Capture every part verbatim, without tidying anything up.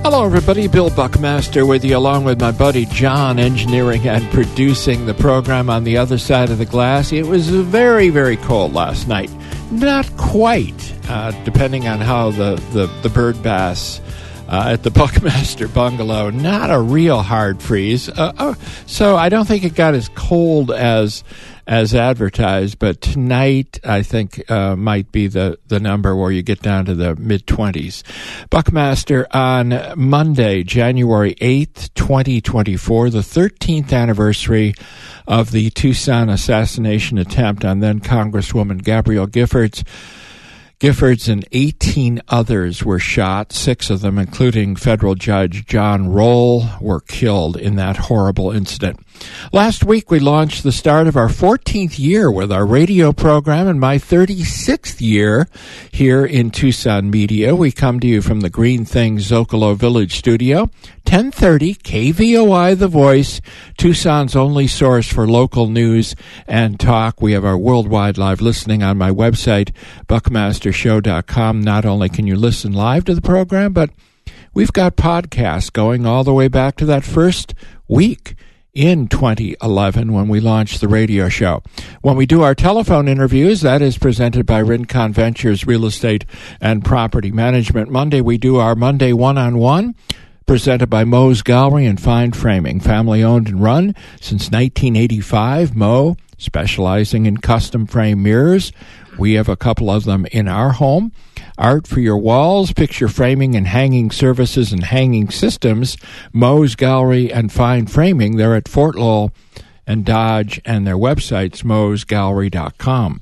Hello, everybody. Bill Buckmaster with you, along with my buddy John, engineering and producing the program on the other side of the glass. It was very, very cold last night. Not quite, uh, depending on how the, the, the bird bass uh, at the Buckmaster Bungalow. Not a real hard freeze. Uh, uh, so I don't think it got as cold as as advertised, but tonight I think uh, might be the, the number where you get down to the mid-twenties. Buckmaster on Monday, January eighth, twenty twenty-four, the thirteenth anniversary of the Tucson assassination attempt on then Congresswoman Gabrielle Giffords. Giffords and eighteen others were shot. Six of them, including federal judge John Roll, were killed in that horrible incident. Last week, we launched the start of our fourteenth year with our radio program and my thirty-sixth year here in Tucson Media. We come to you from the Green Thing Zocalo Village studio, ten thirty K V O I The Voice, Tucson's only source for local news and talk. We have our worldwide live listening on my website, buckmaster show dot com. Not only can you listen live to the program, but we've got podcasts going all the way back to that first week in twenty eleven when we launched the radio show. When we do our telephone interviews, that is presented by Rincon Ventures Real Estate and Property Management. Monday, we do our Monday one-on-one, presented by Moe's Gallery and Fine Framing, family-owned and run since nineteen eighty-five. Moe, specializing in custom frame mirrors. We have a couple of them in our home. Art for your walls, picture framing and hanging services and hanging systems. Moe's Gallery and Fine Framing. They're at Fort Lowell and Dodge, and their website's moes gallery dot com.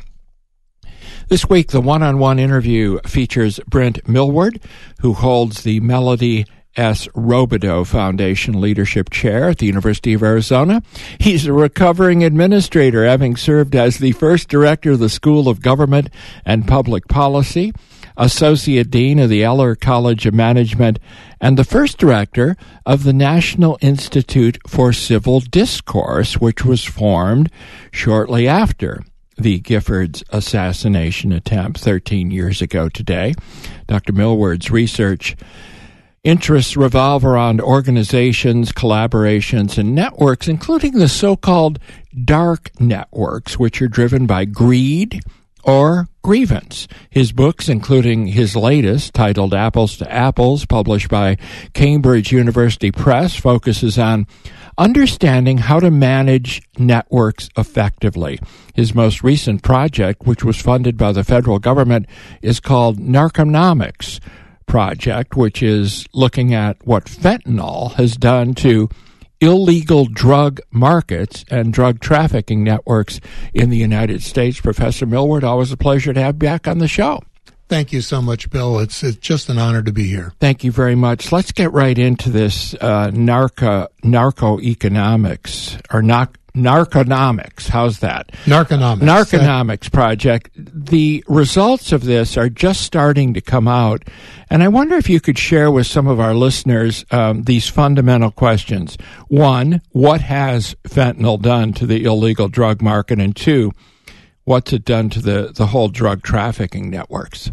This week, the one-on-one interview features Brent Millward, who holds the Melody S. Robideau Foundation Leadership Chair at the University of Arizona. He's a recovering administrator, having served as the first director of the School of Government and Public Policy, Associate Dean of the Eller College of Management, and the first director of the National Institute for Civil Discourse, which was formed shortly after the Giffords assassination attempt thirteen years ago today. Doctor Millward's research interests revolve around organizations, collaborations, and networks, including the so-called dark networks, which are driven by greed or grievance. His books, including his latest, titled Apples to Apples, published by Cambridge University Press, focuses on understanding how to manage networks effectively. His most recent project, which was funded by the federal government, is called Narconomics Project, which is looking at what fentanyl has done to illegal drug markets and drug trafficking networks in the United States. Professor Millward, always a pleasure to have you back on the show. Thank you so much, Bill. It's it's just an honor to be here. Thank you very much. Let's get right into this uh, narco narco-economics, or narc narconomics. How's that? Narconomics. Narconomics project. The results of this are just starting to come out, and I wonder if you could share with some of our listeners um, these fundamental questions. One, what has fentanyl done to the illegal drug market? And two, what's it done to the, the whole drug trafficking networks?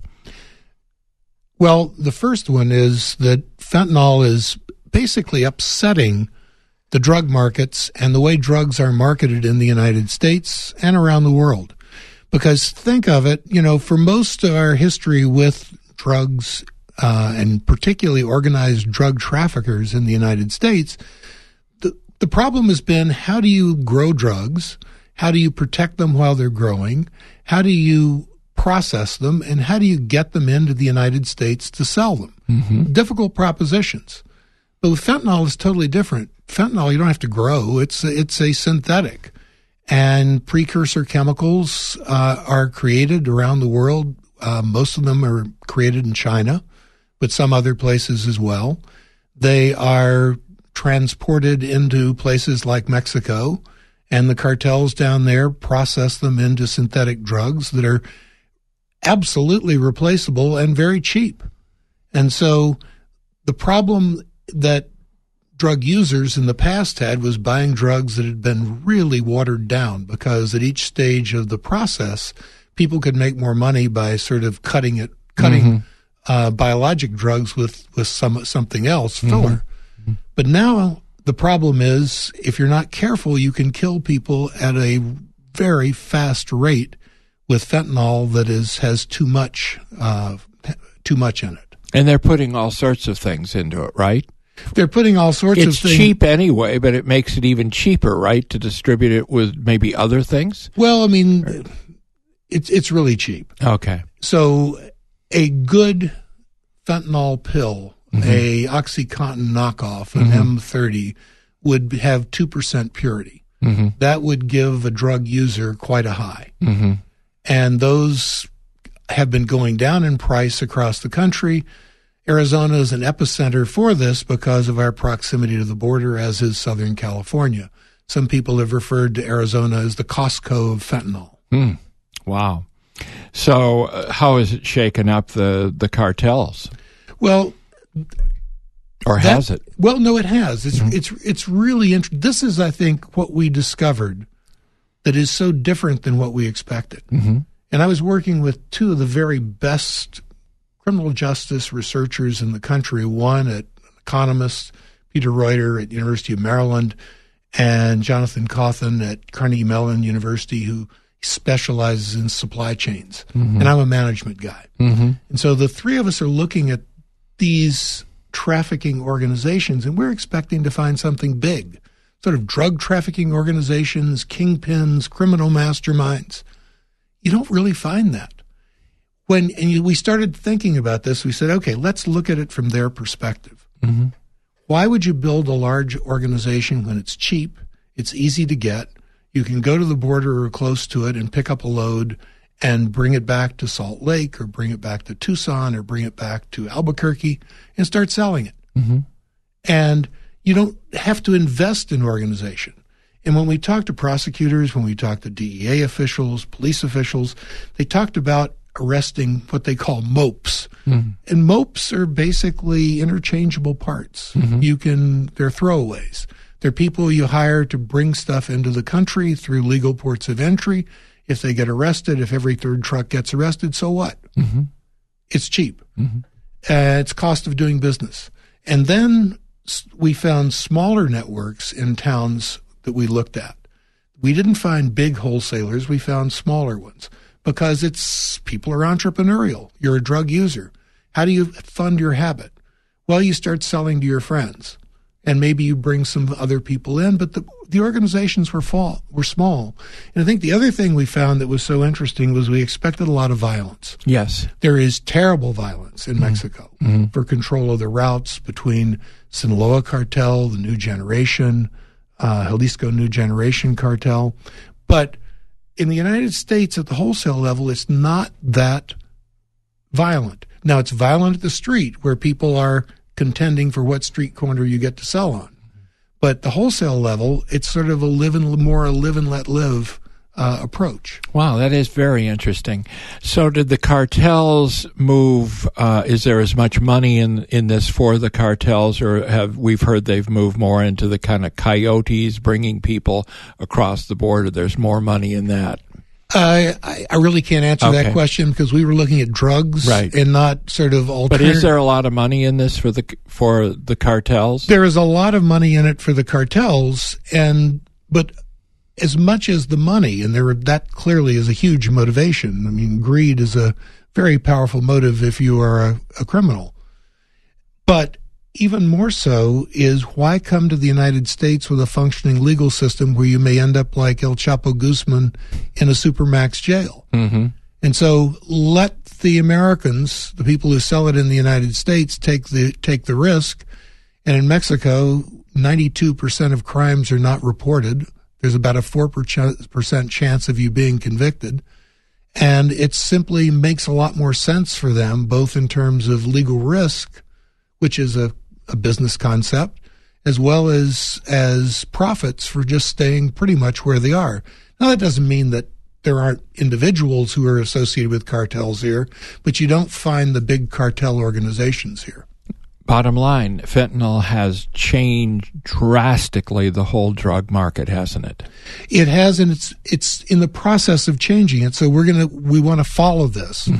Well, the first one is that fentanyl is basically upsetting the drug markets and the way drugs are marketed in the United States and around the world. Because think of it, you know, for most of our history with drugs, uh, and particularly organized drug traffickers in the United States, the, the problem has been, how do you grow drugs? How do you protect them while they're growing? How do you process them? And how do you get them into the United States to sell them? Mm-hmm. Difficult propositions. But with fentanyl, it's totally different. Fentanyl, you don't have to grow. It's it's a synthetic. And precursor chemicals uh, are created around the world. Uh, most of them are created in China, but some other places as well. They are transported into places like Mexico, and the cartels down there process them into synthetic drugs that are absolutely replaceable and very cheap. And so the problem that drug users in the past had was buying drugs that had been really watered down, because at each stage of the process, people could make more money by sort of cutting it, cutting mm-hmm. uh, biologic drugs with, with some something else, filler. Mm-hmm. But now the problem is, if you're not careful, you can kill people at a very fast rate with fentanyl that is has too much uh, too much in it. And they're putting all sorts of things into it, right? They're putting all sorts it's of things. It's cheap anyway, but it makes it even cheaper, right, to distribute it with maybe other things? Well, I mean, it's it's really cheap. Okay. So a good fentanyl pill, mm-hmm. a OxyContin knockoff, an mm-hmm. M thirty, would have two percent purity. Mm-hmm. That would give a drug user quite a high. Mm-hmm. And those have been going down in price across the country. Arizona is an epicenter for this because of our proximity to the border, as is Southern California. Some people have referred to Arizona as the Costco of fentanyl. Mm. Wow. So uh, how is it shaken up the, the cartels? Well, or that, has it? Well, no, it has. It's Mm-hmm. it's it's really interesting. This is, I think, what we discovered that is so different than what we expected. Mm-hmm. And I was working with two of the very best criminal justice researchers in the country. One at economist Peter Reuter at University of Maryland, and Jonathan Cawthon at Carnegie Mellon University, who specializes in supply chains. Mm-hmm. And I'm a management guy. Mm-hmm. And so the three of us are looking at these trafficking organizations, and we're expecting to find something big, sort of drug trafficking organizations, kingpins, criminal masterminds. You don't really find that. When and you, we started thinking about this, we said, okay, let's look at it from their perspective. Mm-hmm. Why would you build a large organization when it's cheap, it's easy to get, you can go to the border or close to it and pick up a load and bring it back to Salt Lake or bring it back to Tucson or bring it back to Albuquerque and start selling it? Mm-hmm. And you don't have to invest in organization. And when we talked to prosecutors, when we talked to D E A officials, police officials, they talked about arresting what they call mopes. Mm-hmm. And mopes are basically interchangeable parts. Mm-hmm. You can, they're throwaways. They're people you hire to bring stuff into the country through legal ports of entry. If they get arrested, if every third truck gets arrested, so what? Mm-hmm. It's cheap. Mm-hmm. Uh, it's cost of doing business. And then we found smaller networks in towns that we looked at. We didn't find big wholesalers. We found smaller ones because it's people are entrepreneurial. You're a drug user. How do you fund your habit? Well, you start selling to your friends, and maybe you bring some other people in, but the, the organizations were fall, were small. And I think the other thing we found that was so interesting was we expected a lot of violence. Yes. There is terrible violence in mm-hmm. Mexico mm-hmm. for control of the routes between Sinaloa cartel, the New Generation, uh, Jalisco New Generation cartel. But in the United States at the wholesale level, it's not that violent. Now, it's violent at the street where people are contending for what street corner you get to sell on. But the wholesale level, it's sort of a live and more a live and let live uh, approach. Wow, that is very interesting. So did the cartels move, uh, is there as much money in, in this for the cartels, or have we've heard they've moved more into the kind of coyotes bringing people across the border? There's more money in that. Uh, I, I really can't answer okay. that question because we were looking at drugs right. and not sort of alternative. But is there a lot of money in this for the for the cartels? There is a lot of money in it for the cartels, and but as much as the money, and there that clearly is a huge motivation. I mean, greed is a very powerful motive if you are a, a criminal. But even more so is why come to the United States with a functioning legal system where you may end up like El Chapo Guzman in a supermax jail? Mm-hmm. And so let the Americans, the people who sell it in the United States, take the take the risk. And in Mexico, ninety-two percent of crimes are not reported. There's about a four percent chance of you being convicted. And it simply makes a lot more sense for them, both in terms of legal risk, which is a a business concept, as well as as profits for just staying pretty much where they are. Now, that doesn't mean that there aren't individuals who are associated with cartels here, but you don't find the big cartel organizations here. Bottom line, fentanyl has changed drastically the whole drug market, hasn't it? It has, and it's it's in the process of changing it. So we're gonna we want to follow this. Mm-hmm.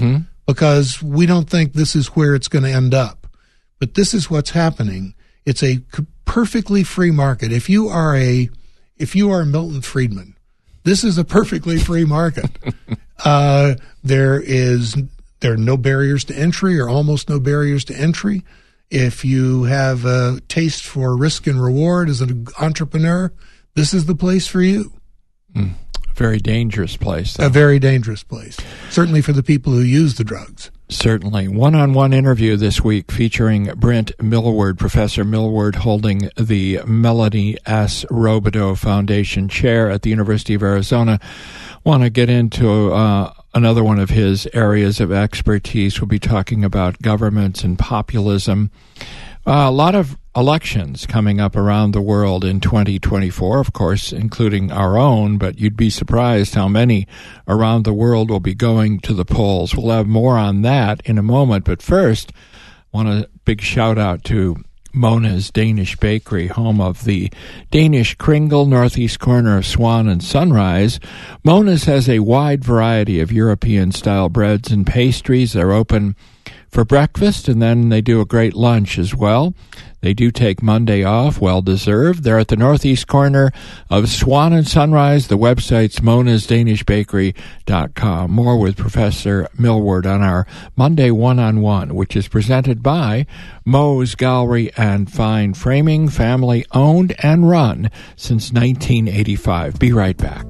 because we don't think this is where it's going to end up. But this is what's happening. It's a perfectly free market. If you are a, if you are Milton Friedman, this is a perfectly free market. uh, there is, there are no barriers to entry or almost no barriers to entry. If you have a taste for risk and reward as an entrepreneur, this is the place for you. Mm. A very dangerous place, though. A very dangerous place, certainly for the people who use the drugs. Certainly. One-on-one interview this week featuring Brent Millward, Professor Millward, holding the Melanie S. Robideau Foundation Chair at the University of Arizona. Want to get into uh, another one of his areas of expertise. We'll be talking about governments and populism. Uh, a lot of elections coming up around the world in twenty twenty-four, of course, including our own, but you'd be surprised how many around the world will be going to the polls. We'll have more on that in a moment, but first, I want a big shout out to Mona's Danish Bakery, home of the Danish Kringle, northeast corner of Swan and Sunrise. Mona's has a wide variety of European-style breads and pastries. They're open for breakfast, and then they do a great lunch as well. They do take Monday off, well-deserved. They're at the northeast corner of Swan and Sunrise. The website's monas danish bakery dot com. More with Professor Millward on our Monday One-on-One, which is presented by Moe's Gallery and Fine Framing, family-owned and run since nineteen eighty-five. Be right back.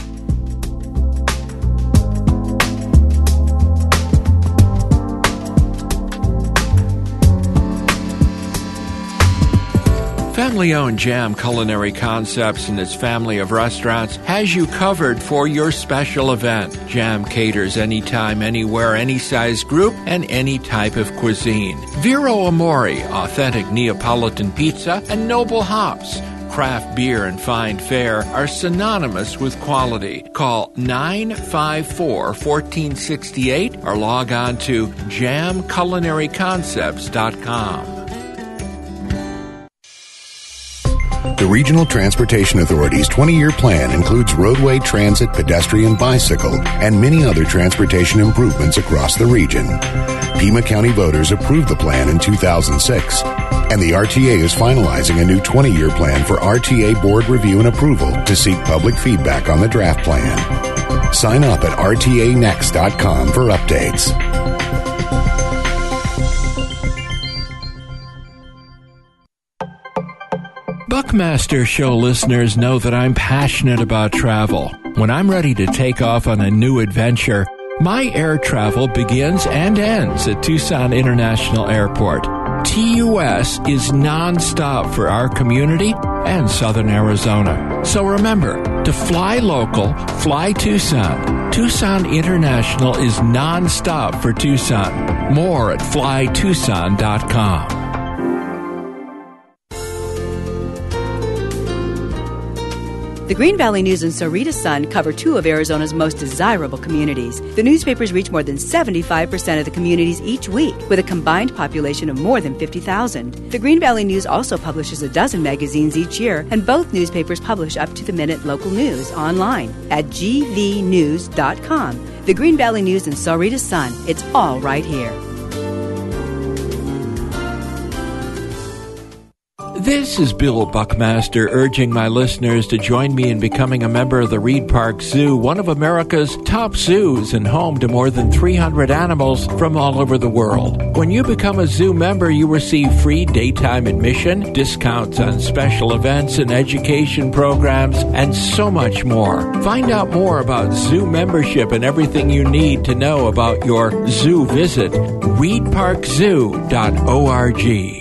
Family-owned Jam Culinary Concepts and its family of restaurants has you covered for your special event. Jam caters anytime, anywhere, any size group, and any type of cuisine. Vero Amore, authentic Neapolitan pizza, and Noble Hops. Craft beer and fine fare are synonymous with quality. Call nine five four, one four six eight or log on to jam culinary concepts dot com. The Regional Transportation Authority's twenty-year plan includes roadway, transit, pedestrian, bicycle, and many other transportation improvements across the region. Pima County voters approved the plan in two thousand six, and the R T A is finalizing a new twenty-year plan for R T A board review and approval to seek public feedback on the draft plan. Sign up at r t a next dot com for updates. Buckmaster Show listeners know that I'm passionate about travel. When I'm ready to take off on a new adventure, my air travel begins and ends at Tucson International Airport. T U S is nonstop for our community and Southern Arizona. So remember, to fly local, fly Tucson. Tucson International is nonstop for Tucson. More at fly tucson dot com. The Green Valley News and Sahuarita Sun cover two of Arizona's most desirable communities. The newspapers reach more than seventy-five percent of the communities each week, with a combined population of more than fifty thousand. The Green Valley News also publishes a dozen magazines each year, and both newspapers publish up-to-the-minute local news online at g v news dot com. The Green Valley News and Sahuarita Sun, it's all right here. This is Bill Buckmaster urging my listeners to join me in becoming a member of the Reed Park Zoo, one of America's top zoos and home to more than three hundred animals from all over the world. When you become a zoo member, you receive free daytime admission, discounts on special events and education programs, and so much more. Find out more about zoo membership and everything you need to know about your zoo visit. reed park zoo dot org.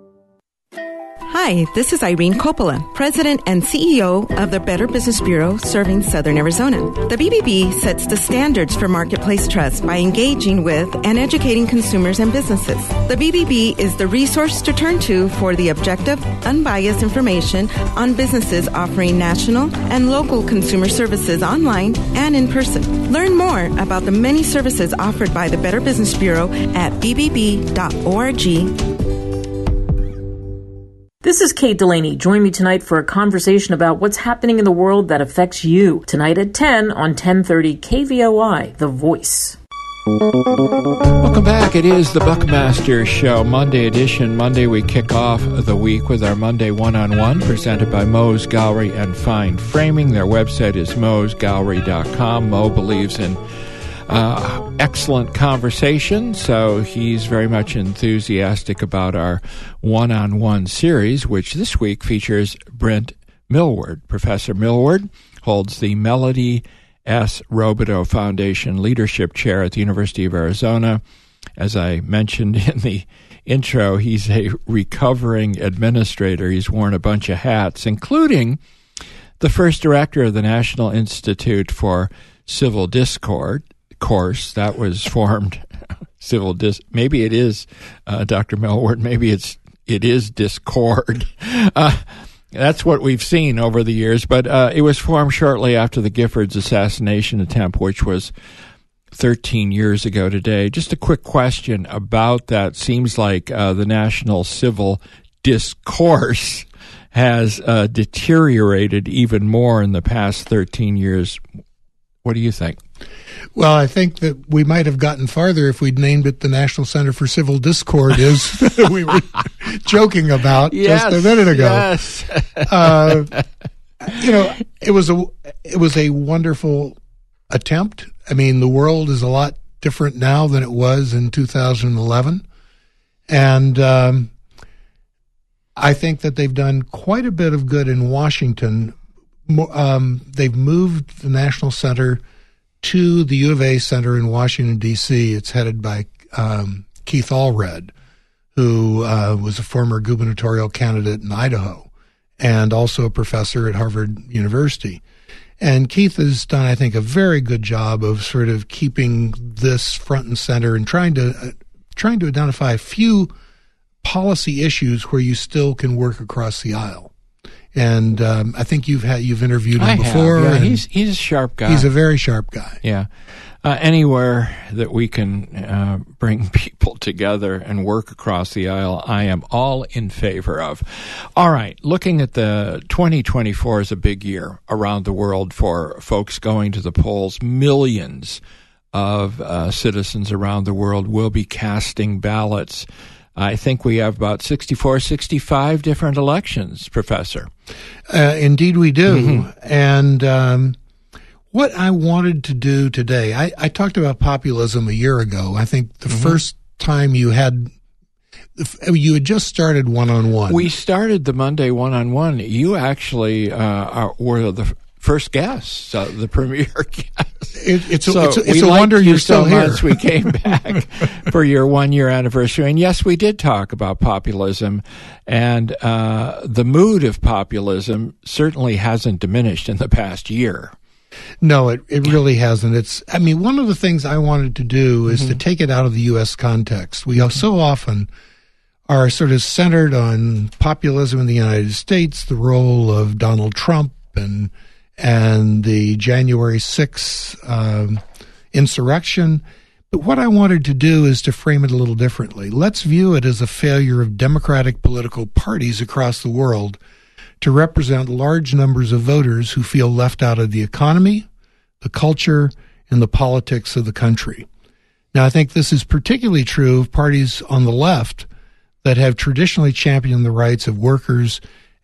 Hi, this is Irene Coppola, President and C E O of the Better Business Bureau serving Southern Arizona. The B B B sets the standards for marketplace trust by engaging with and educating consumers and businesses. The B B B is the resource to turn to for the objective, unbiased information on businesses offering national and local consumer services online and in person. Learn more about the many services offered by the Better Business Bureau at b b b dot org. This is Kate Delaney. Join me tonight for a conversation about what's happening in the world that affects you. Tonight at ten on ten thirty K V O I, The Voice. Welcome back. It is the Buckmaster Show, Monday edition. Monday we kick off the week with our Monday one-on-one presented by Moe's Gallery and Fine Framing. Their website is moes gallery dot com. Mo believes in uh, excellent conversation, so he's very much enthusiastic about our one-on-one series, which this week features Brent Millward. Professor Millward holds the Melody S. Robideau Foundation Leadership Chair at the University of Arizona. As I mentioned in the intro, he's a recovering administrator. He's worn a bunch of hats, including the first director of the National Institute for Civil Discord course. That was formed, civil dis, maybe it is, uh, Doctor Millward, maybe it's, it is Discord. Uh, That's what we've seen over the years, but uh, it was formed shortly after the Giffords assassination attempt, which was thirteen years ago today. Just a quick question about that. Seems like uh, the national civil discourse has uh, deteriorated even more in the past thirteen years. What do you think? Well, I think that we might have gotten farther if we'd named it the National Center for Civil Discord, as we were joking about yes, just a minute ago. Yes. uh, you know, it was a it was a wonderful attempt. I mean, the world is a lot different now than it was in two thousand eleven, and um, I think that they've done quite a bit of good in Washington. Um, they've moved the National Center to the U of A Center in Washington, D C. It's headed by um, Keith Allred, who uh, was a former gubernatorial candidate in Idaho and also a professor at Harvard University. And Keith has done, I think, a very good job of sort of keeping this front and center and trying to uh, trying to identify a few policy issues where you still can work across the aisle. And um, I think you've had you've interviewed him I before. Have, yeah. and he's he's a sharp guy. He's a very sharp guy. Yeah. Uh, anywhere that we can uh, bring people together and work across the aisle, I am all in favor of. All right, looking at the twenty twenty-four is a big year around the world for folks going to the polls. Millions of uh, citizens around the world will be casting ballots. I think we have about sixty-four, sixty-five different elections, Professor. Uh, indeed we do. Mm-hmm. And um, what I wanted to do today, I, I talked about populism a year ago. I think the mm-hmm. first time you had, you had just started one-on-one. We started the Monday one-on-one. You actually uh, are, were the first guest, uh, the premier guest. It, it's a, so it's a, it's a wonder you you're still so here. Much we came back for your one-year anniversary. And yes, we did talk about populism. And uh, the mood of populism certainly hasn't diminished in the past year. No, it, it really hasn't. It's, I mean, one of the things I wanted to do is mm-hmm. to take it out of the U S context. We so often are sort of centered on populism in the United States, the role of Donald Trump and and the January sixth um, insurrection. But what I wanted to do is to frame it a little differently. Let's view it as a failure of democratic political parties across the world to represent large numbers of voters who feel left out of the economy, the culture, and the politics of the country. Now, I think this is particularly true of parties on the left that have traditionally championed the rights of workers.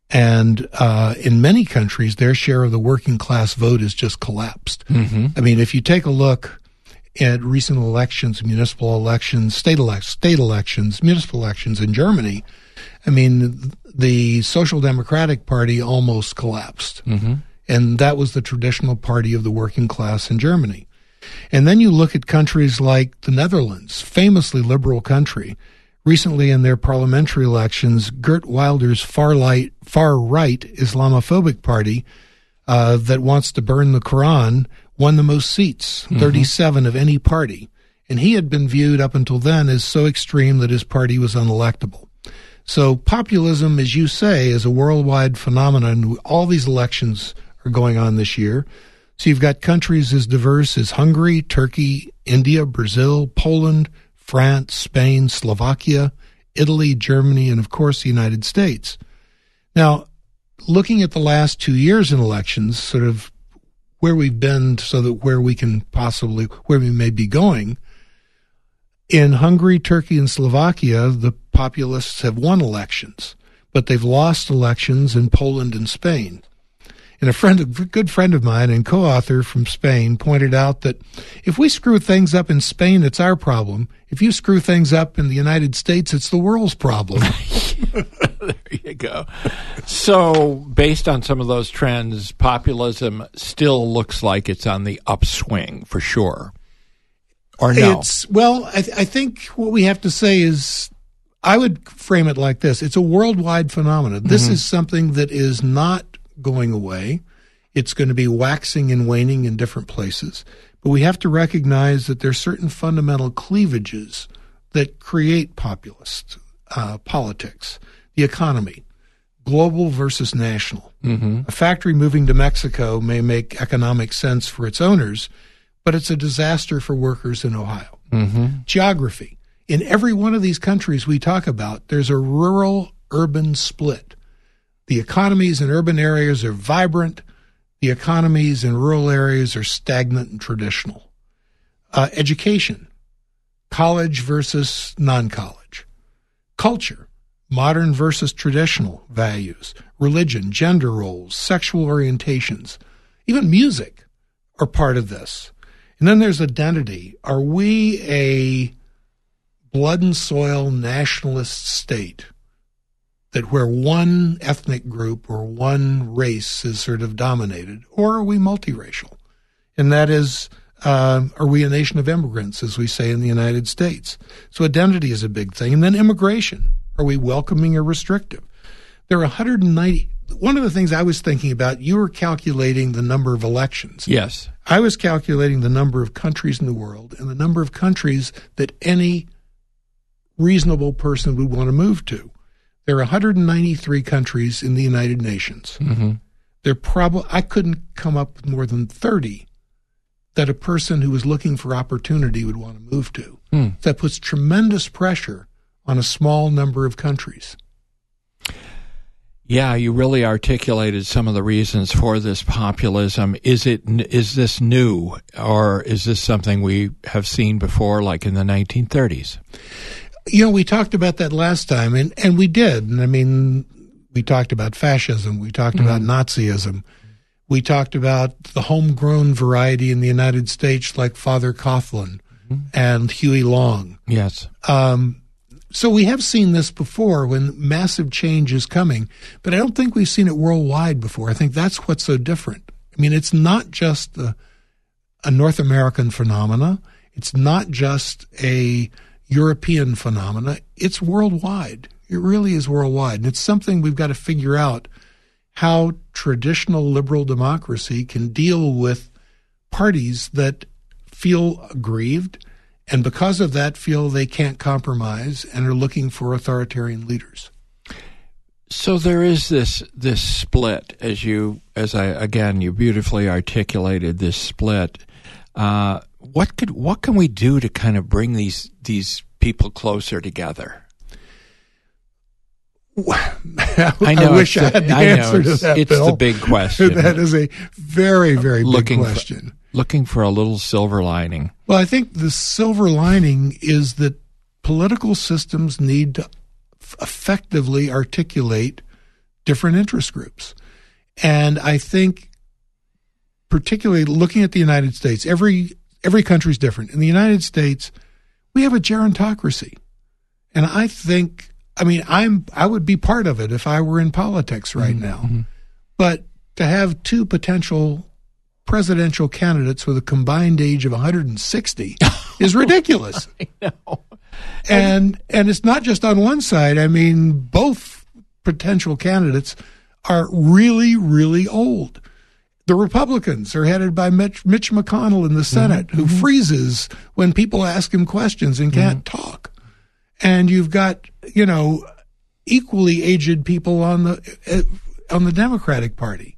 And uh, in many countries, their share of the working class vote has just collapsed. Mm-hmm. I mean, if you take a look at recent elections, municipal elections, state, elect- state elections, municipal elections in Germany, I mean, the Social Democratic Party almost collapsed. Mm-hmm. And that was the traditional party of the working class in Germany. And then you look at countries like the Netherlands, famously liberal country. Recently, in their parliamentary elections, Geert Wilders' far-right, far-right Islamophobic party uh, that wants to burn the Quran won the most seats, mm-hmm. thirty-seven of any party. And he had been viewed up until then as so extreme that his party was unelectable. So populism, as you say, is a worldwide phenomenon. All these elections are going on this year. So you've got countries as diverse as Hungary, Turkey, India, Brazil, Poland, France, Spain, Slovakia, Italy, Germany, and of course the United States. Now, looking at the last two years in elections, sort of where we've been so that where we can possibly, where we may be going, In Hungary, Turkey, and Slovakia, the populists have won elections, but they've lost elections in Poland and Spain. And a friend, a good friend of mine and co-author from Spain pointed out that if we screw things up in Spain, it's our problem. If you screw things up in the United States, it's the world's problem. There you go. So based on some of those trends, populism still looks like it's on the upswing for sure. Or no? It's, well, I, th- I think what we have to say is, I would frame it like this. It's a worldwide phenomenon. This mm-hmm. is something that is not going away. It's going to be waxing and waning in different places. But we have to recognize that there are certain fundamental cleavages that create populist uh, politics. The economy, global versus national. Mm-hmm. A factory moving to Mexico may make economic sense for its owners, but it's a disaster for workers in Ohio. Mm-hmm. Geography. In every one of these countries we talk about, there's a rural-urban split. The economies in urban areas are vibrant. The economies in rural areas are stagnant and traditional. Uh, education, college versus non-college. Culture, modern versus traditional values. Religion, gender roles, sexual orientations. Even music are part of this. And then there's identity. Are we a blood and soil nationalist state that where one ethnic group or one race is sort of dominated, or are we multiracial? And that is, uh, are we a nation of immigrants, as we say in the United States? So identity is a big thing. And then immigration. Are we welcoming or restrictive? There are one hundred ninety. One of the things I was thinking about, you were calculating the number of elections. Yes. I was calculating the number of countries in the world and the number of countries that any reasonable person would want to move to. There are one hundred ninety-three countries in the United Nations. Mm-hmm. There probably I couldn't come up with more than thirty that a person who was looking for opportunity would want to move to. Mm. That puts tremendous pressure on a small number of countries. Yeah, you really articulated some of the reasons for this populism. Is it is this new, or is this something we have seen before, like in the nineteen thirties? You know, we talked about that last time, and, and we did. And I mean, we talked about fascism. We talked mm-hmm. about Nazism. We talked about the homegrown variety in the United States, like Father Coughlin mm-hmm. and Huey Long. Yes. Um, so we have seen this before when massive change is coming, but I don't think we've seen it worldwide before. I think that's what's so different. I mean, it's not just a, a North American phenomena. It's not just a European phenomena. It's worldwide. It really is worldwide. And it's something we've got to figure out, how traditional liberal democracy can deal with parties that feel aggrieved and because of that feel they can't compromise and are looking for authoritarian leaders. So there is this this split, as you as I again you beautifully articulated this split. Uh, what could what can we do to kind of bring these these people closer together? I, know I wish I had the I answer know, to that, it's Bill. the big question. That is a very, very looking big question. For, looking for a little silver lining. Well, I think the silver lining is that political systems need to f- effectively articulate different interest groups. And I think particularly looking at the United States, every every country is different. In the United States, we have a gerontocracy. And I think, I mean, I'm I would be part of it if I were in politics right mm-hmm. now. But to have two potential presidential candidates with a combined age of one hundred sixty is ridiculous. I know. And and it's not just on one side. I mean, both potential candidates are really, really old. The Republicans are headed by Mitch, Mitch McConnell in the Senate, mm-hmm. who freezes when people ask him questions and can't mm-hmm. talk. And you've got, you know, equally aged people on the uh, on the Democratic Party.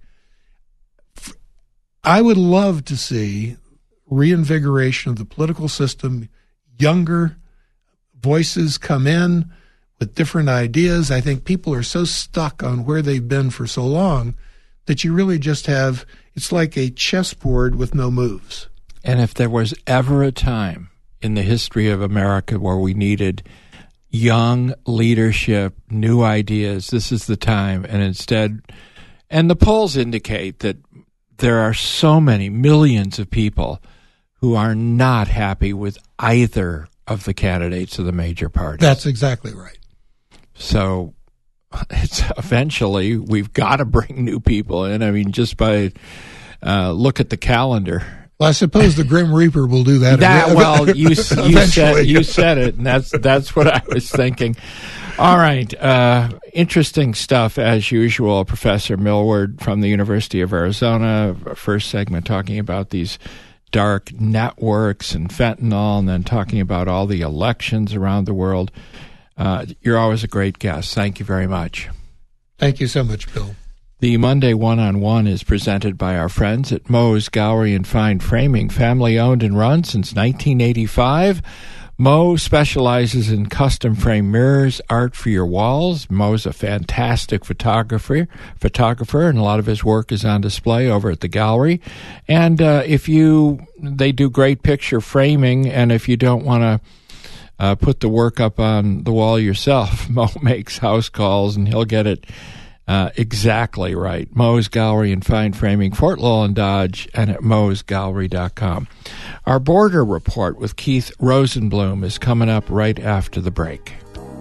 I would love to see reinvigoration of the political system, younger voices come in with different ideas. I think people are so stuck on where they've been for so long that you really just have, it's like a chessboard with no moves. And if there was ever a time in the history of America where we needed young leadership, new ideas. This is the time. And instead, and the polls indicate that there are so many millions of people who are not happy with either of the candidates of the major parties. That's exactly right. So it's eventually we've got to bring new people in. I mean, just by uh, look at the calendar. Well, I suppose the Grim Reaper will do that. that well, you, you said you said it, and that's that's what I was thinking. All right, uh, interesting stuff as usual. Professor Millward from the University of Arizona. First segment talking about these dark networks and fentanyl, and then talking about all the elections around the world. Uh, you're always a great guest. Thank you very much. Thank you so much, Bill. The Monday One-on-One is presented by our friends at Moe's Gallery and Fine Framing, family-owned and run since nineteen eighty-five. Moe specializes in custom frame mirrors, art for your walls. Moe's a fantastic photographer, photographer, and a lot of his work is on display over at the gallery. And uh, if you, they do great picture framing, and if you don't want to uh, put the work up on the wall yourself, Moe makes house calls, and he'll get it Uh, exactly right. Moe's Gallery and Fine Framing, Fort Lowell Dodge, and at moes gallery dot com. Our border report with Keith Rosenblum is coming up right after the break.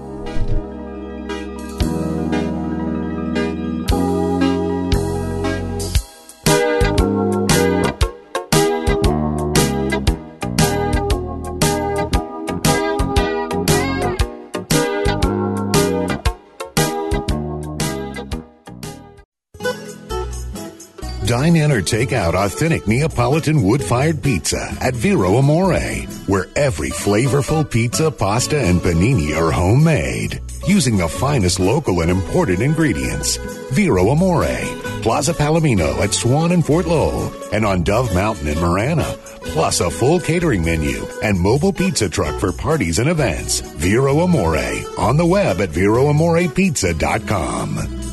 Dine in or take out authentic Neapolitan wood-fired pizza at Vero Amore, where every flavorful pizza, pasta, and panini are homemade, using the finest local and imported ingredients. Vero Amore, Plaza Palomino at Swan and Fort Lowell, and on Dove Mountain in Marana, plus a full catering menu and mobile pizza truck for parties and events. Vero Amore, on the web at vero amore pizza dot com.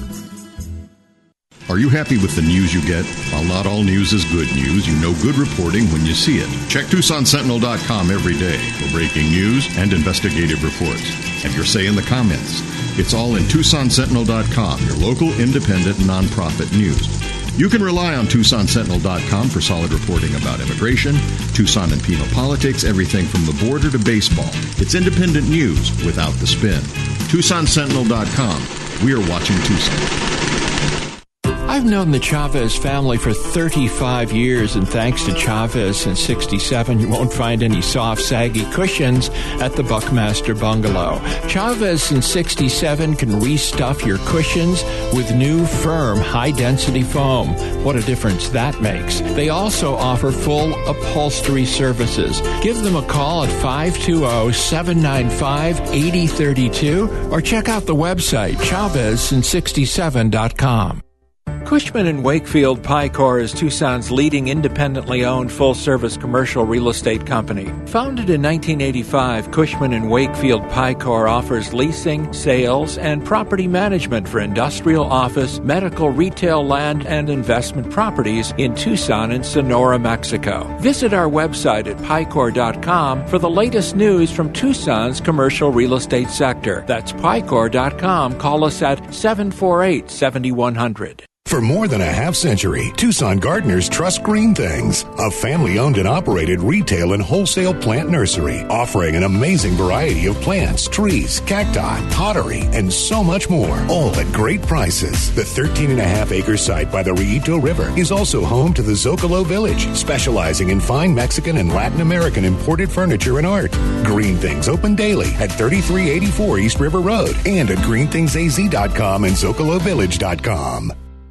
Are you happy with the news you get? While not all news is good news, you know good reporting when you see it. Check Tucson Sentinel dot com every day for breaking news and investigative reports. Have your say in the comments. It's all in Tucson Sentinel dot com, your local independent nonprofit news. You can rely on Tucson Sentinel dot com for solid reporting about immigration, Tucson and penal politics, everything from the border to baseball. It's independent news without the spin. Tucson Sentinel dot com. We're watching Tucson. I've known the Chavez family for thirty-five years, and thanks to Chavez since sixty-seven, you won't find any soft, saggy cushions at the Buckmaster Bungalow. Chavez since sixty-seven can restuff your cushions with new, firm, high-density foam. What a difference that makes. They also offer full upholstery services. Give them a call at five two zero, seven nine five, eight zero three two or check out the website, chavez since sixty-seven dot com. Cushman and Wakefield Picor is Tucson's leading independently owned full-service commercial real estate company. Founded in nineteen eighty-five, Cushman and Wakefield Picor offers leasing, sales, and property management for industrial, office, medical, retail, land, and investment properties in Tucson and Sonora, Mexico. Visit our website at picor dot com for the latest news from Tucson's commercial real estate sector. That's picor dot com. Call us at seven four eight, seven one zero zero. For more than a half century, Tucson gardeners trust Green Things, a family-owned and operated retail and wholesale plant nursery, offering an amazing variety of plants, trees, cacti, pottery, and so much more, all at great prices. The thirteen and a half acre site by the Rillito River is also home to the Zocalo Village, specializing in fine Mexican and Latin American imported furniture and art. Green Things open daily at thirty-three eighty-four East River Road and at green things a z dot com and zocalo village dot com.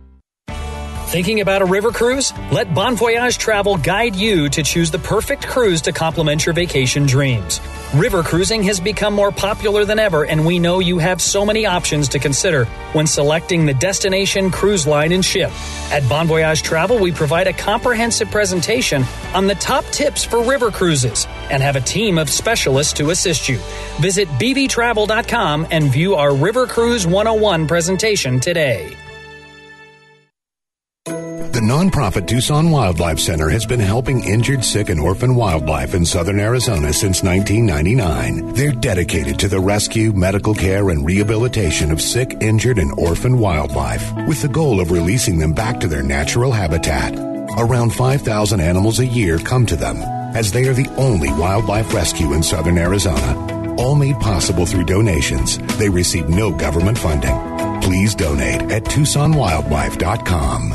Thinking about a river cruise? Let Bon Voyage Travel guide you to choose the perfect cruise to complement your vacation dreams. River cruising has become more popular than ever, and we know you have so many options to consider when selecting the destination, cruise line, and ship. At Bon Voyage Travel, we provide a comprehensive presentation on the top tips for river cruises and have a team of specialists to assist you. Visit b v travel dot com and view our River Cruise one oh one presentation today. The nonprofit Tucson Wildlife Center has been helping injured, sick, and orphan wildlife in southern Arizona since nineteen ninety-nine. They're dedicated to the rescue, medical care, and rehabilitation of sick, injured, and orphan wildlife, with the goal of releasing them back to their natural habitat. Around five thousand animals a year come to them, as they are the only wildlife rescue in southern Arizona. All made possible through donations. They receive no government funding. Please donate at Tucson Wildlife dot com.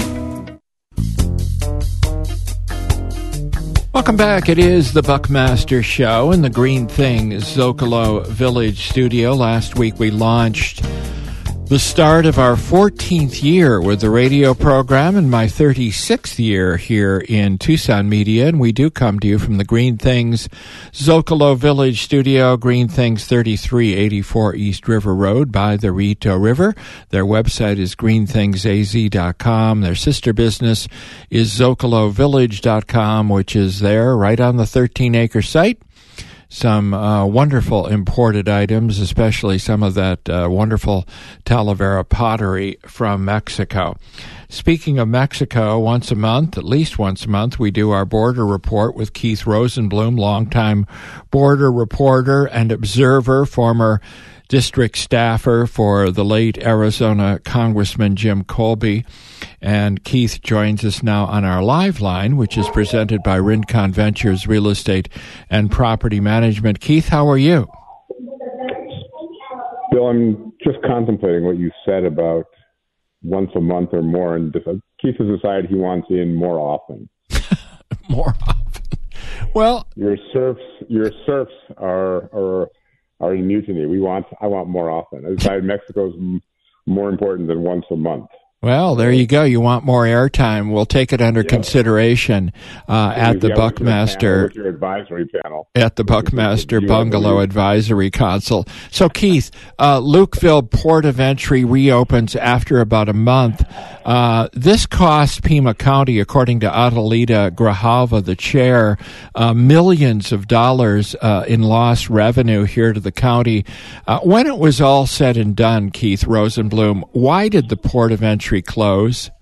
Welcome back. It is the Buckmaster Show in the Green Thing Zocalo Village studio. Last week we launched the start of our fourteenth year with the radio program and my thirty-sixth year here in Tucson Media. And we do come to you from the Green Things Zocalo Village studio, Green Things thirty-three eighty-four East River Road by the Rito River. Their website is green things a z dot com. Their sister business is zocalo village dot com, which is there right on the thirteen acre site. Some uh, wonderful imported items, especially some of that uh, wonderful Talavera pottery from Mexico. Speaking of Mexico, once a month, at least once a month, we do our border report with Keith Rosenblum, longtime border reporter and observer, former district staffer for the late Arizona Congressman Jim Colby. And Keith joins us now on our live line, which is presented by Rincon Ventures Real Estate and Property Management. Keith, how are you? Bill, I'm just contemplating what you said about once a month or more. And Keith has decided he wants in more often. More often. Well, your serfs, your serfs are are are in mutiny. We want. I want more often. I decided Mexico's m- more important than once a month. Well, there you go. You want more airtime. We'll take it under yeah. consideration uh, at the yeah, Buckmaster with your advisory panel. At the Buckmaster Bungalow Advisory Council. So, Keith, uh, Lukeville Port of Entry reopens after about a month. Uh, this cost Pima County, according to Adelita Grijalva, the chair, uh, millions of dollars uh, in lost revenue here to the county. Uh, when it was all said and done, Keith Rosenblum, why did the Port of Entry close?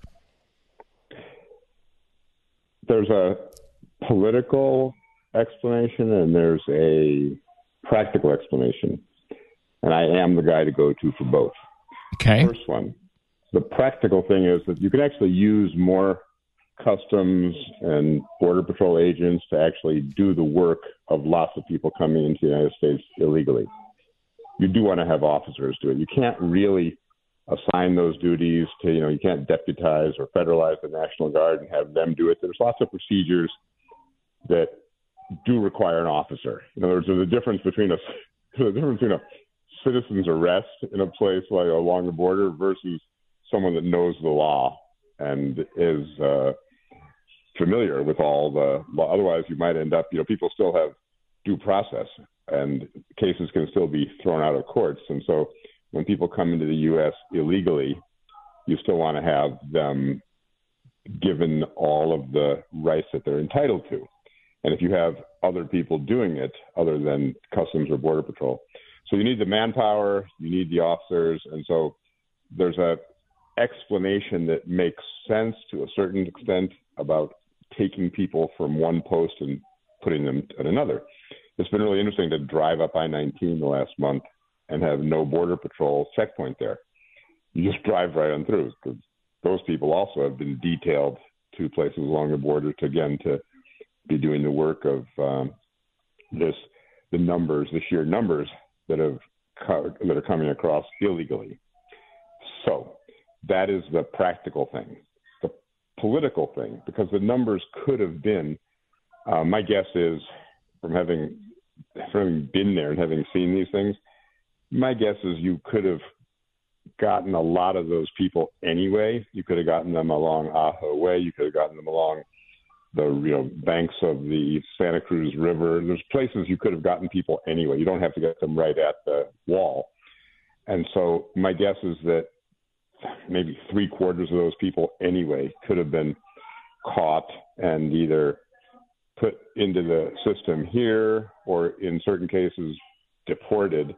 There's a political explanation and there's a practical explanation, and I am the guy to go to for both. Okay. First one, the practical thing is that you can actually use more customs and border patrol agents to actually do the work of lots of people coming into the United States illegally. You do want to have officers do it. You can't really assign those duties to, you know, you can't deputize or federalize the National Guard and have them do it. There's lots of procedures that do require an officer. In other words, there's a difference between a, there's a difference between a citizen's arrest in a place like along the border versus someone that knows the law and is uh, familiar with all the law. Otherwise, you might end up, you know, people still have due process and cases can still be thrown out of courts. And so when people come into the U S illegally, you still want to have them given all of the rights that they're entitled to. And if you have other people doing it other than Customs or Border Patrol, so you need the manpower, you need the officers, and so there's a explanation that makes sense to a certain extent about taking people from one post and putting them at another. It's been really interesting to drive up I nineteen the last month and have no Border Patrol checkpoint there. You just drive right on through, because those people also have been detailed to places along the border to, again, to be doing the work of um, this, the numbers, the sheer numbers that have co- that are coming across illegally. So that is the practical thing. The political thing, because the numbers could have been, uh, my guess is, from having, from having been there and having seen these things, my guess is you could have gotten a lot of those people anyway. You could have gotten them along Ajo Way. You could have gotten them along the you know banks of the Santa Cruz River. There's places you could have gotten people anyway. You don't have to get them right at the wall. And so my guess is that maybe three quarters of those people anyway could have been caught and either put into the system here or in certain cases deported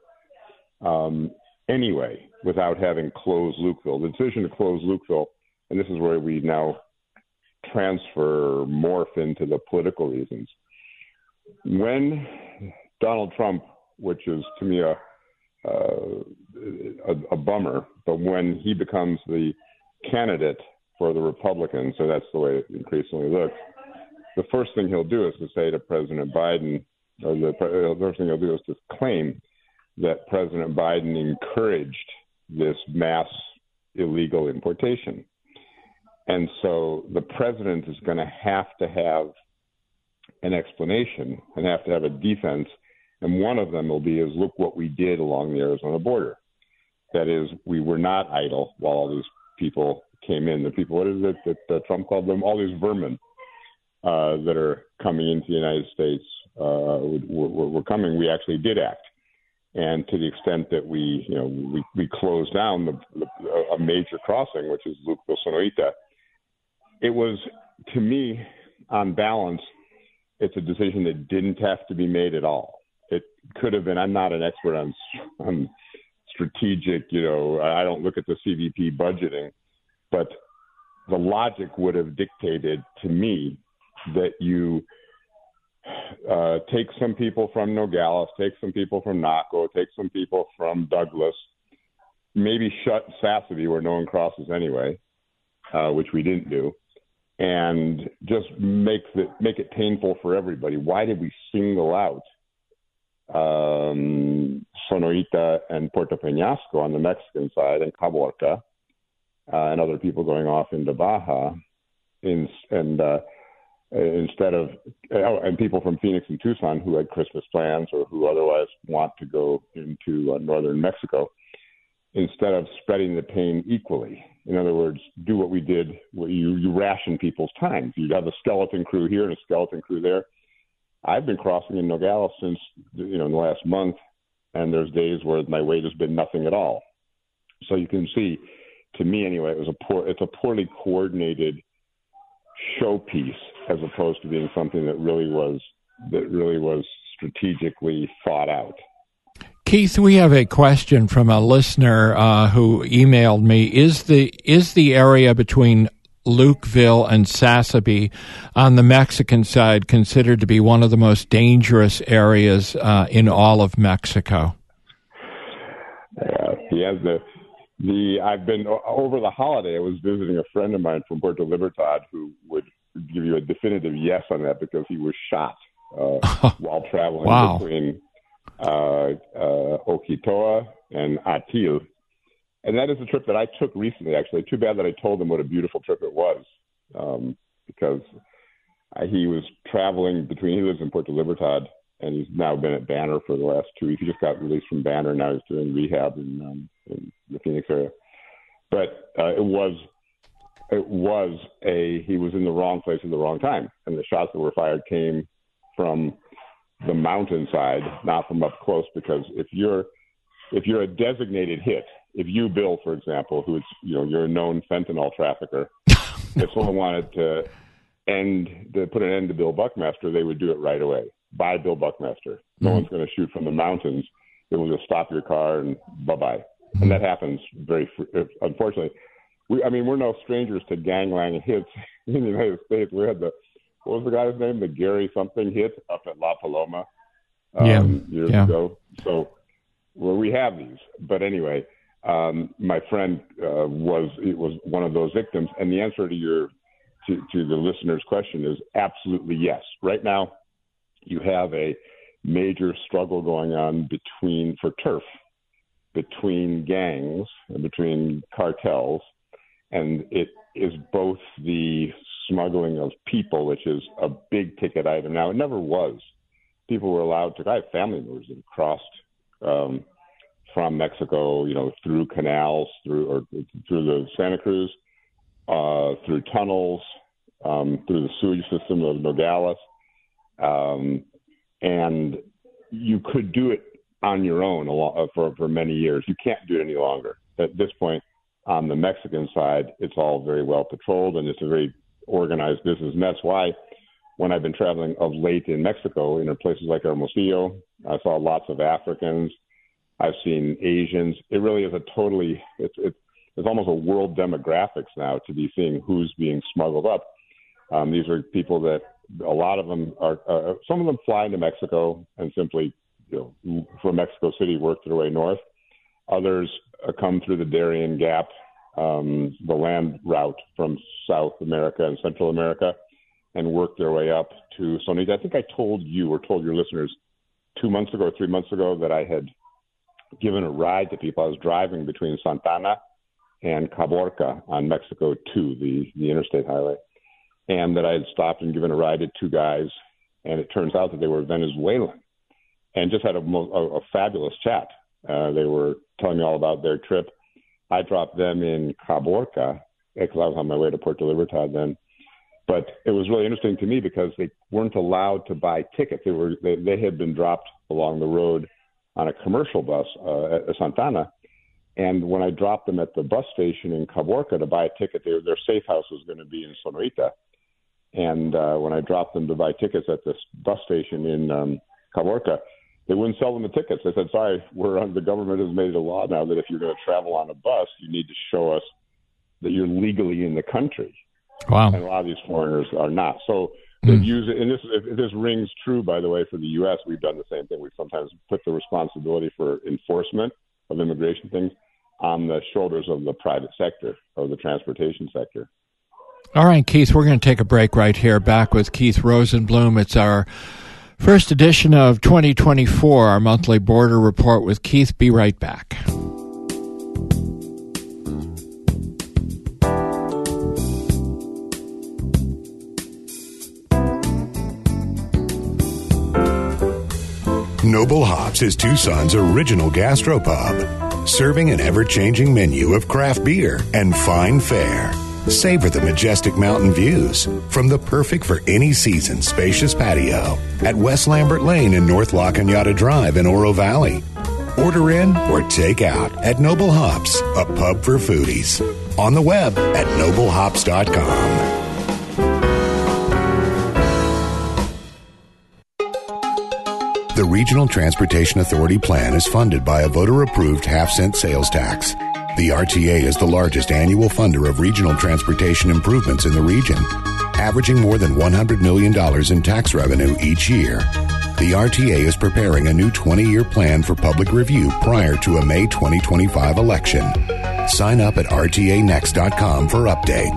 um, anyway without having closed Lukeville. The decision to close Lukeville, and this is where we now transfer, morph into the political reasons. When Donald Trump, which is to me a, uh, a, a bummer, but when he becomes the candidate for the Republicans, so that's the way it increasingly looks, the first thing he'll do is to say to President Biden, or the, the first thing he'll do is to claim that President Biden encouraged this mass illegal importation. And so the president is going to have to have an explanation and have to have a defense. And one of them will be is, look what we did along the Arizona border. That is, we were not idle while all these people came in. The people, what is it that uh, Trump called them? All these vermin uh, that are coming into the United States uh, were, were coming. We actually did act. And to the extent that we, you know, we, we closed down the, the, a major crossing, which is Lucville Sonoita, it was, to me, on balance, it's a decision that didn't have to be made at all. It could have been. I'm not an expert on, on strategic, you know, I don't look at the C V P budgeting, but the logic would have dictated to me that you uh, take some people from Nogales, take some people from Naco, take some people from Douglas, maybe shut Sassavie where no one crosses anyway, uh, which we didn't do, and just make it, make it painful for everybody. Why did we single out um, Sonoita and Puerto Peñasco on the Mexican side, and Caborca, uh, and other people going off into Baja, in, and uh, instead of oh, and people from Phoenix and Tucson who had Christmas plans or who otherwise want to go into uh, northern Mexico, instead of spreading the pain equally. In other words, do what we did, where you, you ration people's time. You have a skeleton crew here and a skeleton crew there. I've been crossing in Nogales since, you know, in the last month, and there's days where my wait has been nothing at all. So you can see, to me anyway, it was a poor, it's a poorly coordinated showpiece as opposed to being something that really was that really was strategically thought out. Keith, we have a question from a listener uh, who emailed me. Is the is the area between Lukeville and Sassabee on the Mexican side considered to be one of the most dangerous areas uh, in all of Mexico? Uh, he has the the. I've been over the holiday. I was visiting a friend of mine from Puerto Libertad who would give you a definitive yes on that because he was shot uh, while traveling wow. between uh, uh, Oquitoa and Atil. And that is a trip that I took recently, actually. Too bad that I told him what a beautiful trip it was, um, because I, he was traveling between, he lives in Puerto Libertad, and he's now been at Banner for the last two weeks. He just got released from Banner, now he's doing rehab in, um, in the Phoenix area. But uh, it was, it was a, he was in the wrong place at the wrong time. And the shots that were fired came from the mountainside, not from up close, because if you're, if you're a designated hit, if you, Bill, for example, who's, you know, you're a known fentanyl trafficker, if someone wanted to end, to put an end to Bill Buckmaster, they would do it right away. By Bill Buckmaster. No mm-hmm. one's going to shoot from the mountains. They will just stop your car and bye-bye. Mm-hmm. And that happens very, unfortunately. We, I mean, we're no strangers to gangland hits in the United States. We had the, what was the guy's name? The Gary something hit up at La Paloma um, yeah. years yeah. ago. So, well, we have these. But anyway, um, my friend uh, was it was one of those victims. And the answer to your to, to the listener's question is absolutely yes. Right now, you have a major struggle going on between for turf, between gangs and between cartels. And it is both the smuggling of people, which is a big ticket item. Now, it never was. People were allowed to, I have family members that have crossed um, from Mexico, you know, through canals, through or through the Santa Cruz, uh, through tunnels, um, through the sewage system of Nogales. Um, and you could do it on your own a lot, for, for many years. You can't do it any longer. At this point, on the Mexican side, it's all very well patrolled and it's a very organized business. And that's why when I've been traveling of late in Mexico, in places like Hermosillo, I saw lots of Africans. I've seen Asians. It really is a totally, it's, it's, it's almost a world demographics now to be seeing who's being smuggled up. Um, these are people that a lot of them are, uh, some of them fly into Mexico and simply, you know, from Mexico City work their way north. Others uh, come through the Darien Gap, um, the land route from South America and Central America, and work their way up to Sonita. I think I told you or told your listeners two months ago or three months ago that I had given a ride to people. I was driving between Santa Ana and Caborca on Mexico two, the, the interstate highway, and that I had stopped and given a ride to two guys, and it turns out that they were Venezuelan, and just had a, a, a fabulous chat. Uh, they were telling me all about their trip. I dropped them in Caborca because I was on my way to Puerto Libertad then. But it was really interesting to me because they weren't allowed to buy tickets. They were they, they had been dropped along the road on a commercial bus uh, at Santa Ana. And when I dropped them at the bus station in Caborca to buy a ticket, they, their safe house was going to be in Sonorita. And uh, when I dropped them to buy tickets at this bus station in um, Caborca, they wouldn't sell them the tickets. They said, sorry, we're on, the government has made it a law now that if you're going to travel on a bus, you need to show us that you're legally in the country. Wow. And a lot of these foreigners are not. So they've mm. used it, and this, if this rings true, by the way, for the U S, we've done the same thing. We sometimes put the responsibility for enforcement of immigration things on the shoulders of the private sector, or the transportation sector. All right, Keith, we're going to take a break right here. Back with Keith Rosenblum. It's our first edition of twenty twenty-four, our monthly border report with Keith. Be right back. Noble Hops is Tucson's original gastropub, serving an ever-changing menu of craft beer and fine fare. Savor the majestic mountain views from the perfect for any season spacious patio at West Lambert Lane and North La Cañada Drive in Oro Valley. Order in or take out at Noble Hops, a pub for foodies. On the web at noble hops dot com. The Regional Transportation Authority plan is funded by a voter-approved half-cent sales tax. The R T A is the largest annual funder of regional transportation improvements in the region, averaging more than one hundred million dollars in tax revenue each year. The R T A is preparing a new twenty-year plan for public review prior to a May twenty twenty-five election. Sign up at R T A next dot com for updates.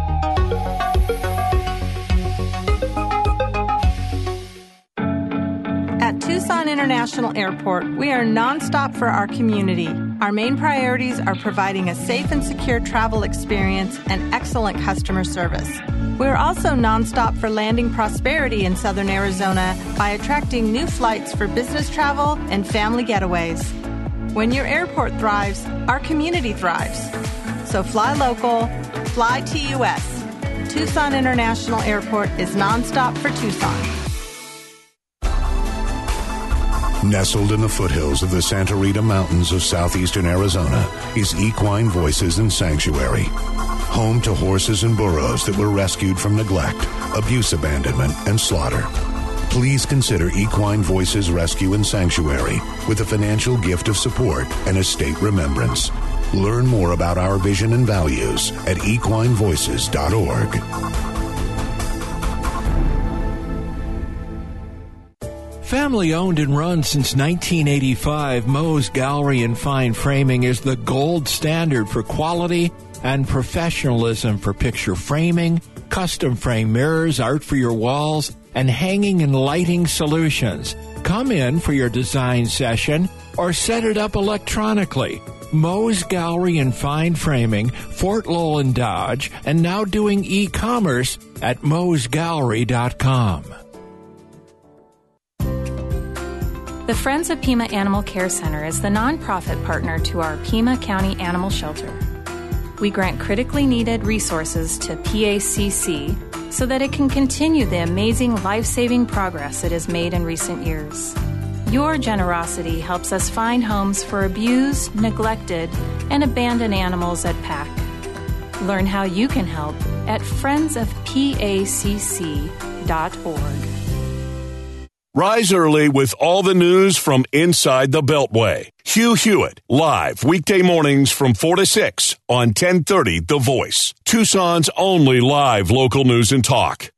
At Tucson International Airport, we are nonstop for our community. Our main priorities are providing a safe and secure travel experience and excellent customer service. We're also nonstop for landing prosperity in Southern Arizona by attracting new flights for business travel and family getaways. When your airport thrives, our community thrives. So fly local, fly T U S. Tucson International Airport is nonstop for Tucson. Nestled in the foothills of the Santa Rita Mountains of southeastern Arizona is Equine Voices and Sanctuary, home to horses and burros that were rescued from neglect, abuse, abandonment, and slaughter. Please consider Equine Voices Rescue and Sanctuary with a financial gift of support and a state remembrance. Learn more about our vision and values at equine voices dot org. Family owned and run since nineteen eighty-five, Moe's Gallery and Fine Framing is the gold standard for quality and professionalism for picture framing, custom frame mirrors, art for your walls, and hanging and lighting solutions. Come in for your design session or set it up electronically. Moe's Gallery and Fine Framing, Fort Lowell and Dodge, and now doing e-commerce at moes gallery dot com. The Friends of Pima Animal Care Center is the nonprofit partner to our Pima County Animal Shelter. We grant critically needed resources to P A C C so that it can continue the amazing life-saving progress it has made in recent years. Your generosity helps us find homes for abused, neglected, and abandoned animals at P A C. Learn how you can help at friends of P A C C dot org. Rise early with all the news from inside the Beltway. Hugh Hewitt, live weekday mornings from four to six on ten thirty The Voice. Tucson's only live local news and talk.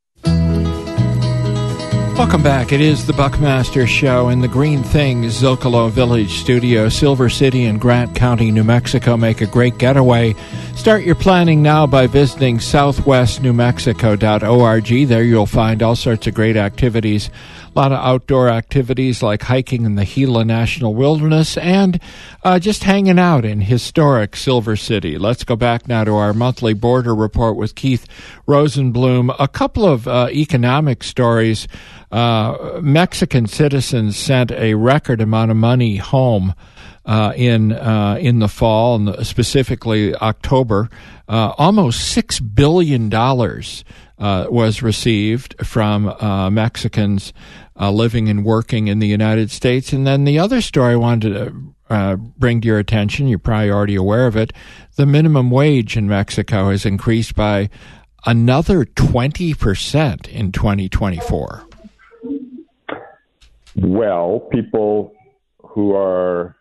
Welcome back. It is the Buckmaster Show in the Green Things Zocalo Village studio. Silver City and Grant County, New Mexico make a great getaway. Start your planning now by visiting southwest new mexico dot org. There you'll find all sorts of great activities. A lot of outdoor activities like hiking in the Gila National Wilderness and uh, just hanging out in historic Silver City. Let's go back now to our monthly border report with Keith Rosenblum. A couple of uh, economic stories. Uh, Mexican citizens sent a record amount of money home uh, in uh, in the fall, and specifically October. Uh, almost six billion dollars uh, was received from uh, Mexicans uh, living and working in the United States. And then the other story I wanted to uh, bring to your attention, you're probably already aware of it, the minimum wage in Mexico has increased by another twenty percent in twenty twenty-four. Well, people who are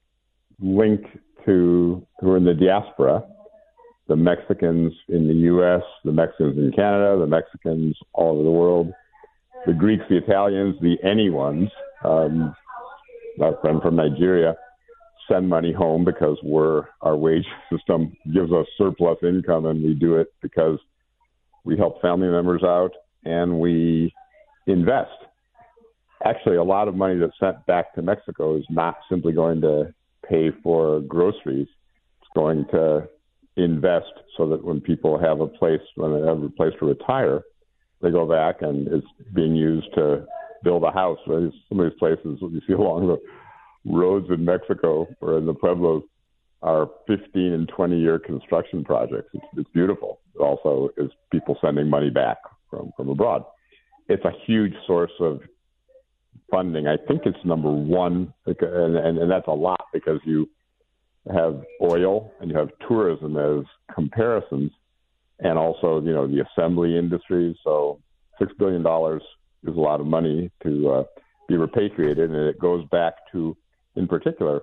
linked to, who are in the diaspora, the Mexicans in the U S, the Mexicans in Canada, the Mexicans all over the world, the Greeks, the Italians, the anyones, um, our friend from Nigeria, send money home because we're, our wage system gives us surplus income, and we do it because we help family members out and we invest. Actually, a lot of money that's sent back to Mexico is not simply going to pay for groceries. It's going to invest so that when people have a place, when they have a place to retire, they go back and it's being used to build a house. Some of these places you see along the roads in Mexico or in the pueblos are fifteen and twenty year construction projects. It's, it's beautiful. It also is people sending money back from, from abroad. It's a huge source of funding. I think it's number one, and, and, and that's a lot because you have oil and you have tourism as comparisons, and also, you know, the assembly industries. So six billion dollars is a lot of money to uh, be repatriated, and it goes back to, in particular,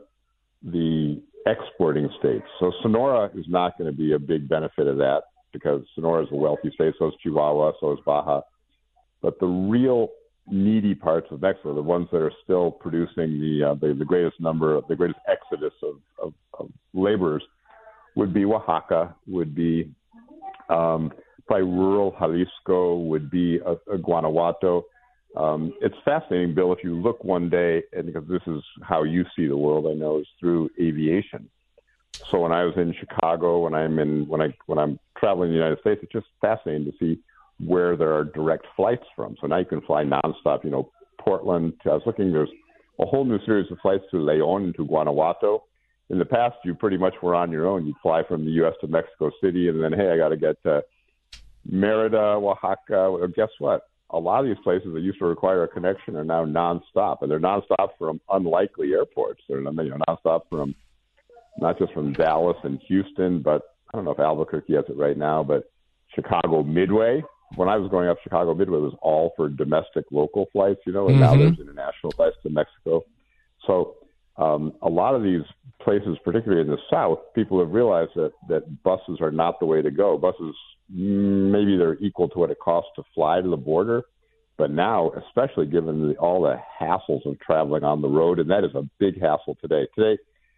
the exporting states. So Sonora is not going to be a big benefit of that because Sonora is a wealthy state, so is Chihuahua, so is Baja. But the real needy parts of Mexico, the ones that are still producing the uh, the, the greatest number, of, the greatest exodus of, of, of laborers, would be Oaxaca, would be um, probably rural Jalisco, would be a, a Guanajuato. Um, it's fascinating, Bill, if you look one day, and because this is how you see the world, I know, is through aviation. So when I was in Chicago, when I'm in, when I when I'm traveling in the United States, it's just fascinating to see where there are direct flights from. So now you can fly nonstop, you know, Portland. I was looking, there's a whole new series of flights to León, to Guanajuato. In the past, you pretty much were on your own. You'd fly from the U S to Mexico City, and then, hey, I got to get to Merida, Oaxaca. Well, guess what? A lot of these places that used to require a connection are now nonstop, and they're nonstop from unlikely airports. They're, you know, nonstop from, not just from Dallas and Houston, but I don't know if Albuquerque has it right now, but Chicago Midway. When I was growing up, Chicago Midway was all for domestic local flights, you know, and mm-hmm. now there's international flights to Mexico. So um, a lot of these places, particularly in the South, people have realized that, that buses are not the way to go. Buses, maybe they're equal to what it costs to fly to the border. But now, especially given the, all the hassles of traveling on the road, and that is a big hassle today. Today,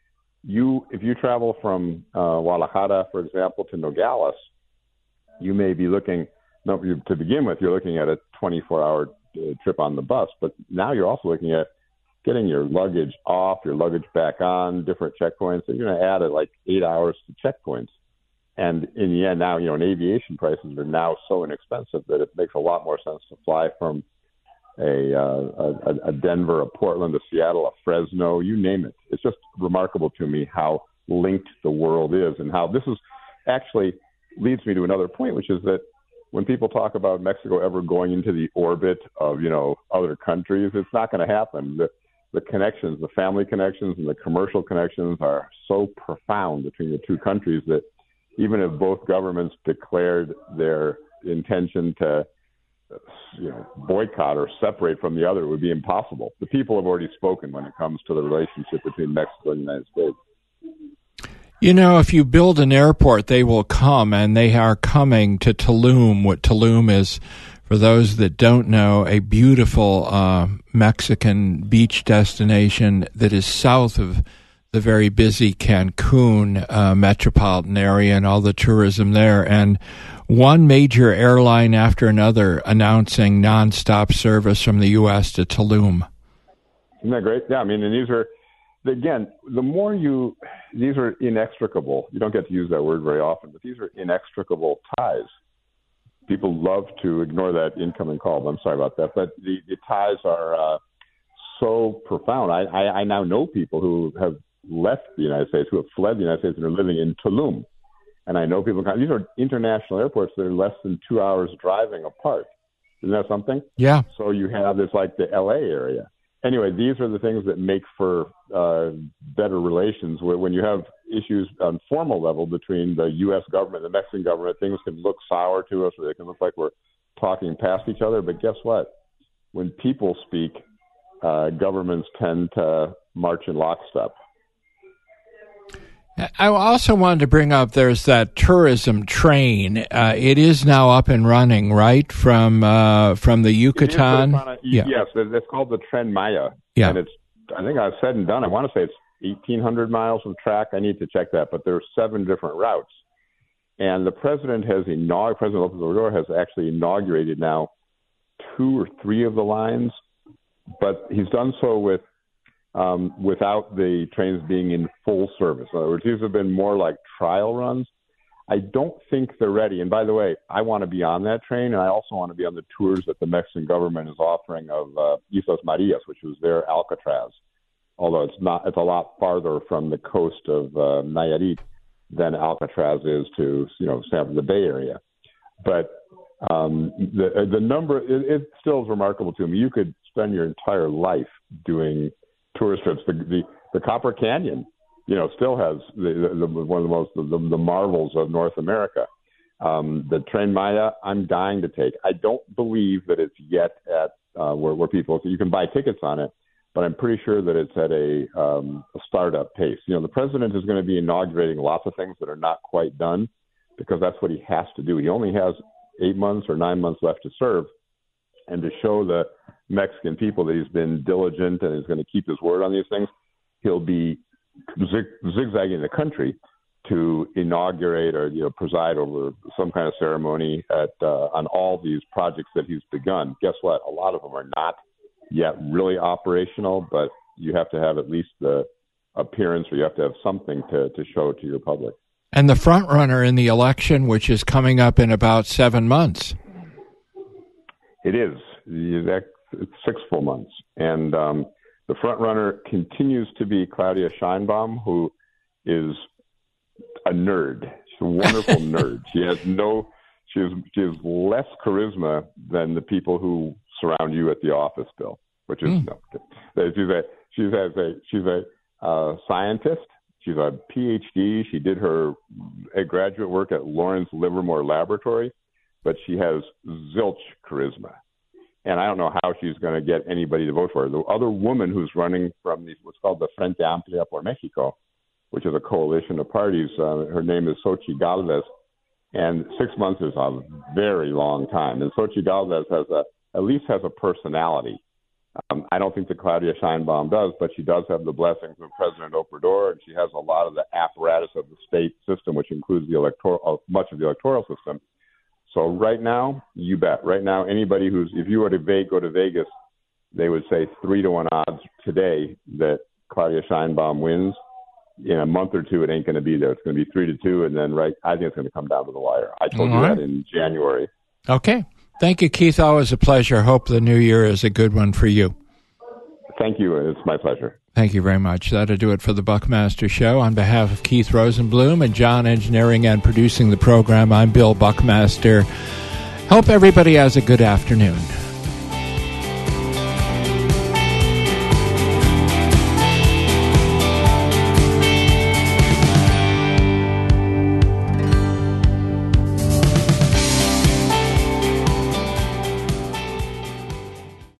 you if you travel from uh, Guadalajara, for example, to Nogales, you may be looking – No, to begin with, you're looking at a twenty-four hour uh, trip on the bus, but now you're also looking at getting your luggage off, your luggage back on, different checkpoints. So you're going to add it like eight hours to checkpoints. And in the end, now, you know, and aviation prices are now so inexpensive that it makes a lot more sense to fly from a, uh, a, a Denver, a Portland, a Seattle, a Fresno, you name it. It's just remarkable to me how linked the world is, and how this is actually leads me to another point, which is that when people talk about Mexico ever going into the orbit of, you know, other countries, it's not going to happen. The, the connections, the family connections and the commercial connections are so profound between the two countries that even if both governments declared their intention to you know, boycott or separate from the other would be impossible. The people have already spoken when it comes to the relationship between Mexico and the United States. You know, if you build an airport, they will come, and they are coming to Tulum. What Tulum is, for those that don't know, a beautiful uh, Mexican beach destination that is south of the very busy Cancun uh, metropolitan area and all the tourism there. And one major airline after another announcing nonstop service from the U S to Tulum. Isn't that great? Yeah, I mean, and these are, again, the more you, these are inextricable. You don't get to use that word very often, but these are inextricable ties. People love to ignore that incoming call. I'm sorry about that. But the, the ties are uh, so profound. I, I, I now know people who have left the United States, who have fled the United States and are living in Tulum. And I know people, these are international airports that are less than two hours driving apart. Isn't that something? Yeah. So you have this like the L A area. Anyway, these are the things that make for uh, better relations. When you have issues on formal level between the U S government and the Mexican government, things can look sour to us, or they can look like we're talking past each other. But guess what? When people speak, uh, governments tend to march in lockstep. I also wanted to bring up, there's that tourism train. Uh, it is now up and running, right, from uh, from the Yucatan? A, yeah. Yes, it's called the Tren Maya. Yeah. And it's, I think I've said and done, I want to say it's eighteen hundred miles of track. I need to check that, but there are seven different routes. And the president has inaugurated, President López Obrador has actually inaugurated now two or three of the lines, but he's done so with Um, without the trains being in full service. In other words, these have been more like trial runs. I don't think they're ready. And by the way, I want to be on that train, and I also want to be on the tours that the Mexican government is offering of uh, Islas Marias, which was their Alcatraz, although it's not. It's a lot farther from the coast of uh, Nayarit than Alcatraz is to, you know, San the Bay Area. But um, the the number it, it still is remarkable to me. You could spend your entire life doing tourist trips. The, the the Copper Canyon, you know, still has the, the, the one of the most the, the marvels of North America. Um, the Tren Maya, I'm dying to take. I don't believe that it's yet at uh, where where people you can buy tickets on it, but I'm pretty sure that it's at a um, a startup pace. You know, the president is going to be inaugurating lots of things that are not quite done because that's what he has to do. He only has eight months or nine months left to serve, and to show the Mexican people that he's been diligent and is going to keep his word on these things, he'll be zig- zigzagging the country to inaugurate or, you know, preside over some kind of ceremony at uh, on all these projects that he's begun. Guess what? A lot of them are not yet really operational, but you have to have at least the appearance, or you have to have something to, to show to your public. And the front runner in the election, which is coming up in about seven months. It is. It's six full months. And um, the front runner continues to be Claudia Sheinbaum, who is a nerd. She's a wonderful nerd. She has no, she has, she has less charisma than the people who surround you at the office, Bill, which is, mm. no, she's a, she's a, she's a uh, scientist. She's a P H D. She did her graduate work at Lawrence Livermore Laboratory, but she has zilch charisma. And I don't know how she's going to get anybody to vote for her. The other woman who's running from the, what's called the Frente Amplia por Mexico, which is a coalition of parties, uh, her name is Xochitl Gálvez. And six months is a very long time. And Xochitl Gálvez has a, at least has a personality. Um, I don't think that Claudia Sheinbaum does, but she does have the blessings of President Obrador, and she has a lot of the apparatus of the state system, which includes the electoral, uh, much of the electoral system. So right now, you bet. Right now, anybody who's, if you were to Ve- go to Vegas, they would say three to one odds today that Claudia Sheinbaum wins. In a month or two, it ain't going to be there. It's going to be three to two, and then right, I think it's going to come down to the wire. I told All you right. that in January. Okay. Thank you, Keith. Always a pleasure. Hope the new year is a good one for you. Thank you. It's my pleasure. Thank you very much. That'll do it for the Buckmaster Show. On behalf of Keith Rosenblum and John engineering and producing the program, I'm Bill Buckmaster. Hope everybody has a good afternoon.